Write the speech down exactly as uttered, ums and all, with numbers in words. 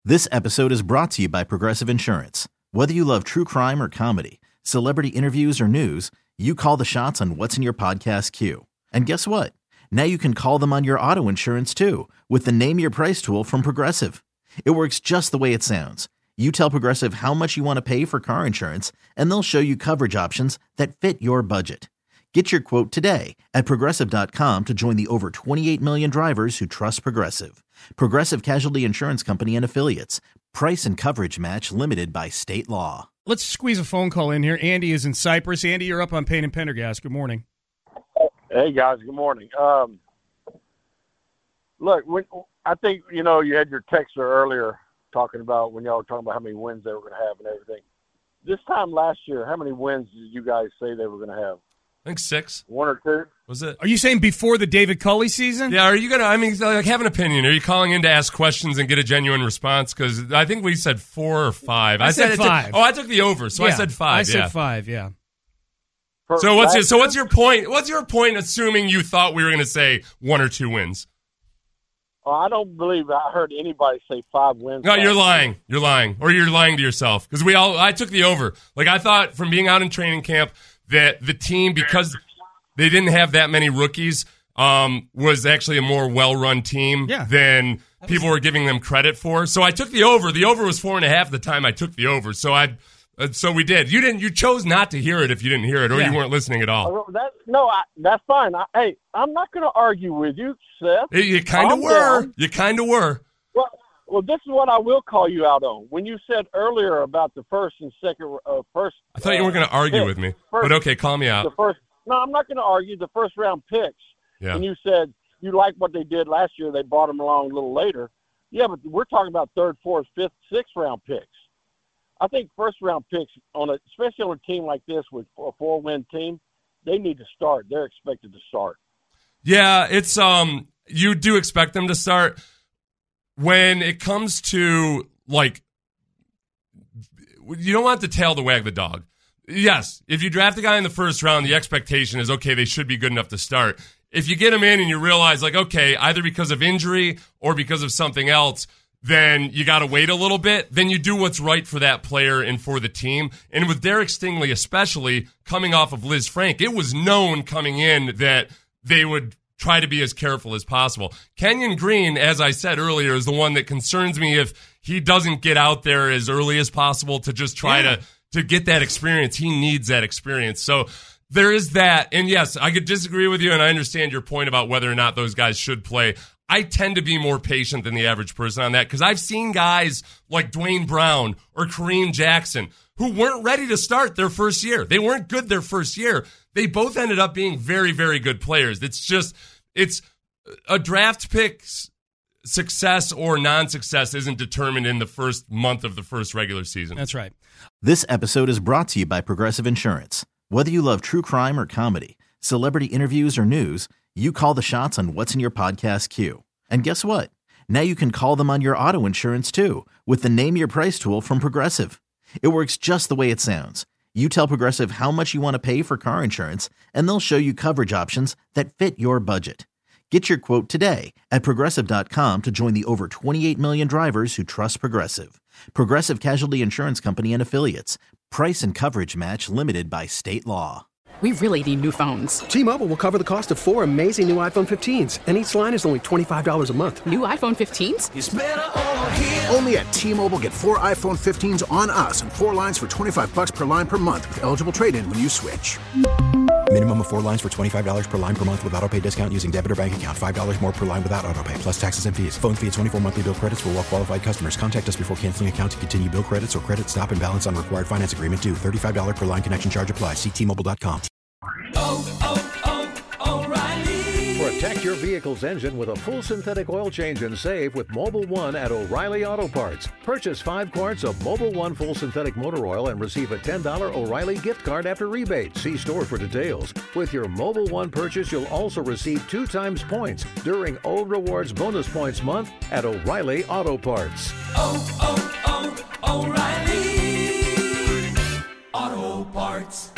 This episode is brought to you by Progressive Insurance. Whether you love true crime or comedy, celebrity interviews or news, you call the shots on what's in your podcast queue. And guess what? Now you can call them on your auto insurance too with the Name Your Price tool from Progressive. It works just the way it sounds. You tell Progressive how much you want to pay for car insurance, and they'll show you coverage options that fit your budget. Get your quote today at Progressive dot com to join the over twenty-eight million drivers who trust Progressive. Progressive Casualty Insurance Company and Affiliates. Price and coverage match limited by state law. Let's squeeze a phone call in here. Andy is in Cyprus. Andy, you're up on Payne and Pendergast. Good morning. Hey, guys. Good morning. Um, look, when, I think, you know, you had your texter earlier talking about when y'all were talking about how many wins they were going to have and everything. This time last year, how many wins did you guys say they were going to have? I think six. One or two? Was it? Are you saying before the David Culley season? Yeah, are you going to, I mean, like, have an opinion? Are you calling in to ask questions and get a genuine response? Because I think we said four or five. I, I said, said five. Took, oh, I took the over, so yeah, I said five. I said yeah. five, yeah. For so what's your, so year? what's your point? What's your point assuming you thought we were going to say one or two wins? Well, I don't believe I heard anybody say five wins. No, you're lying. You're lying. Or you're lying to yourself. Because we all, I took the over. Like, I thought from being out in training camp that the team, because they didn't have that many rookies, um, was actually a more well-run team yeah. than people were giving them credit for. So I took the over. The over was four and a half at the time I took the over. So I, uh, so we did. You didn't. You chose not to hear it if you didn't hear it, or yeah. you weren't listening at all. That, no, I, that's fine. I, hey, I'm not going to argue with you, Seth. You, you kind of were. Down. You kind of were. Well, well, this is what I will call you out on. When you said earlier about the first and second, uh, first. I thought you weren't going to argue pick, with me, first, but okay, call me out. The first. No, I'm not going to argue. The first round picks. Yeah. And you said you like what they did last year. They brought them along a little later. Yeah, but we're talking about third, fourth, fifth, sixth round picks. I think first round picks on a, especially on a team like this with a four win team, they need to start. They're expected to start. Yeah, it's um, you do expect them to start. When it comes to like, you don't want the tail to wag the dog. Yes, if you draft a guy in the first round, the expectation is, okay, they should be good enough to start. If you get them in and you realize, like, okay, either because of injury or because of something else, then you got to wait a little bit. Then you do what's right for that player and for the team. And with Derek Stingley especially, coming off of Liz Frank, it was known coming in that they would try to be as careful as possible. Kenyon Green, as I said earlier, is the one that concerns me if he doesn't get out there as early as possible to just try yeah. to to get that experience. He needs that experience. So there is that. And yes, I could disagree with you, and I understand your point about whether or not those guys should play. I tend to be more patient than the average person on that because I've seen guys like Dwayne Brown or Kareem Jackson who weren't ready to start their first year. They weren't good their first year. They both ended up being very, very good players. It's just, it's a draft pick's success or non-success isn't determined in the first month of the first regular season. That's right. This episode is brought to you by Progressive Insurance. Whether you love true crime or comedy, celebrity interviews or news, you call the shots on what's in your podcast queue. And guess what? Now you can call them on your auto insurance too with the Name Your Price tool from Progressive. It works just the way it sounds. You tell Progressive how much you want to pay for car insurance, and they'll show you coverage options that fit your budget. Get your quote today at Progressive dot com to join the over twenty-eight million drivers who trust Progressive. Progressive Casualty Insurance Company and Affiliates. Price and coverage match limited by state law. We really need new phones. T-Mobile will cover the cost of four amazing new iPhone fifteens, and each line is only twenty-five dollars a month. New iPhone fifteens? It's better over here. Only at T-Mobile, get four iPhone fifteens on us and four lines for twenty-five dollars per line per month with eligible trade-in when you switch. Minimum of four lines for twenty-five dollars per line per month with autopay discount using debit or bank account. five dollars more per line without autopay, plus taxes and fees. Phone fee at twenty-four monthly bill credits for well-qualified customers. Contact us before canceling account to continue bill credits or credit stop and balance on required finance agreement due. thirty-five dollars per line connection charge applies. See T Mobile dot com. Oh, oh, oh, O'Reilly. Protect your vehicle's engine with a full synthetic oil change and save with Mobil one at O'Reilly Auto Parts. Purchase five quarts of Mobil one full synthetic motor oil and receive a ten dollars O'Reilly gift card after rebate. See store for details. With your Mobil one purchase, you'll also receive two times points during O Rewards Bonus Points Month at O'Reilly Auto Parts. Oh, oh, oh, O'Reilly Auto Parts.